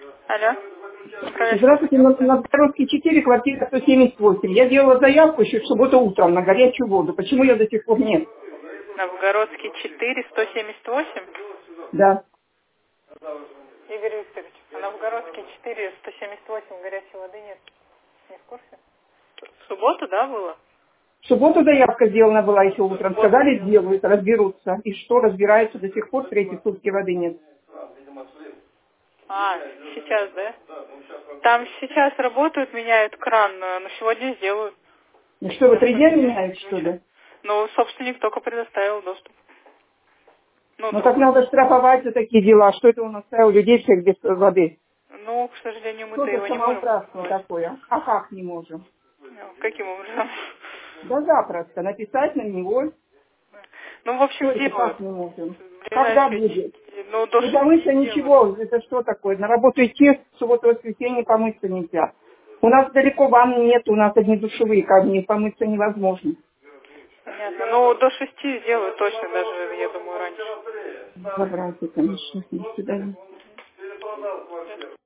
Алло. Здравствуйте, на Боровске 4, квартира 178. Я делала заявку еще в субботу утром на горячую воду. Почему ее до сих пор нет? Новгородский 4, 178. Да. Игорь Викторович, а Новгородский 4, 178, горячей воды нет. Не в курсе? В субботу, да, было? В субботу заявка сделана была еще утром. Сказали, сделают, разберутся. И что, разбираются до сих пор, третьи сутки воды нет. А, сейчас, да? Там сейчас работают, меняют кран, но сегодня сделают. Ну что, вы 3 дня меняют, что ли? Ну, собственник только предоставил доступ. Ну так надо штрафовать за такие дела. Что это он оставил людей всех без воды? Ну, к сожалению, мы-то Что за его не можем самоуправство штрафовать. такое? А как не можем? Ну, каким образом? Да запросто. Написать на него. Ну, в Что общем, это делают. как не можем? В Когда ближайшие будет? ну, до Не 6 помыться делают. ничего, это что такое? На работу идти, в субботу, воскресенье помыться нельзя. У нас далеко ванн нет, у нас одни душевые камни, помыться невозможно. Понятно. Ну, до 6 сделают точно, даже, я думаю, раньше. Забрать, конечно, до свидания.